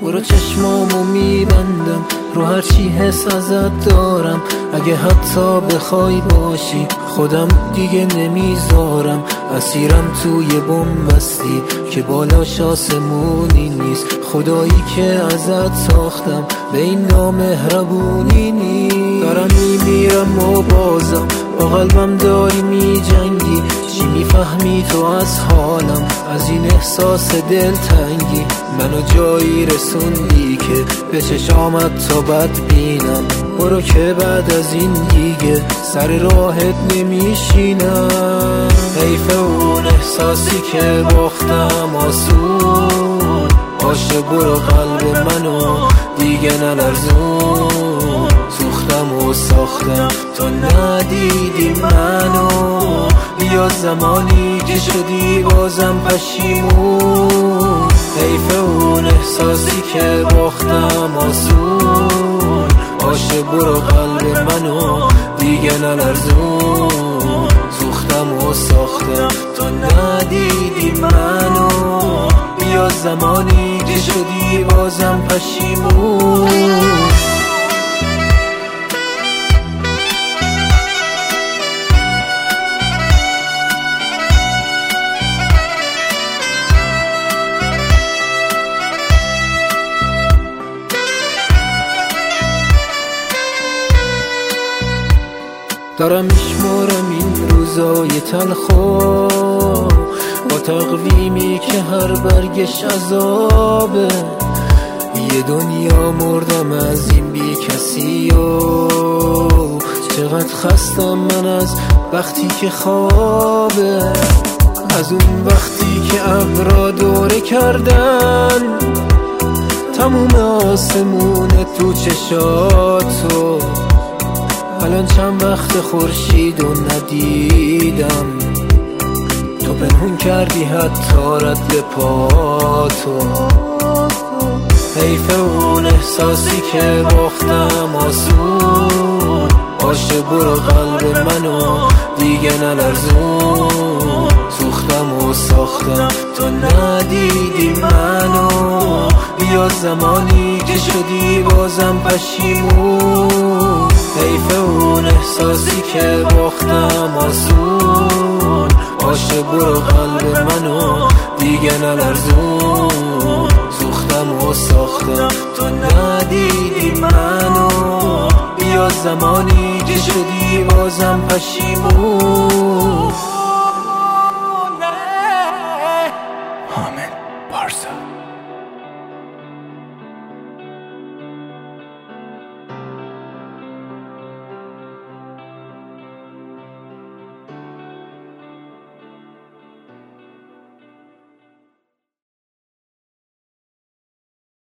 برو چشمامو میبندم رو هرچی حس ازت دارم، اگه حتی بخوای باشی خودم دیگه نمیذارم. اسیرم توی بن‌بستی که بالاش آسمونی نیست، خدایی که ازت ساختم به این نامهربونی نیست. دارم میمیرم و بازم با قلبم داری میجنگی، چی میفهمی تو از حالم، از این احساس دلتنگی؟ منو جایی رسوندی که به چشامت تا بد بینم، برو که بعد از این دیگه سر راحت نمیشینم. حیف اون احساسی که باختم آسون، باشه برو قلب منو دیگه نلرزون. سوختم و ساختم تا ندیدی منو، بیا زمانی که شدی بازم پشیمون. حیف اون احساسی که باختم آسون، باشه برو قلب منو دیگه نلرزون. سوختم و ساختم تا ندیدی منو، بیا زمانی که شدی بازم پشیمون. دارم میشمارم این روزای تلخو با تقویمی که هر برگش عذابه. یه دنیا مردم از این بی کسی و چقدر خستم من از وقتی که خوابه، از اون وقتی که ابرا دوره کردن تموم آسمون تو چشاتو. الان چند وقت خورشید و ندیدم، تو پنهون کردی حتی رد پاتو. حیف اون احساسی که باختم آسون، باشه برو قلب منو دیگه نلرزون. سوختم و ساختم تا ندیدی منو، بیا زمانی که شدی بازم پشیمون. حیف اون احساسی که باختم آسون، باشه برو قلب منو دیگه نلرزون. سوختم و ساختم تا ندیدی منو، بیا زمانی که شدی بازم پشیمون.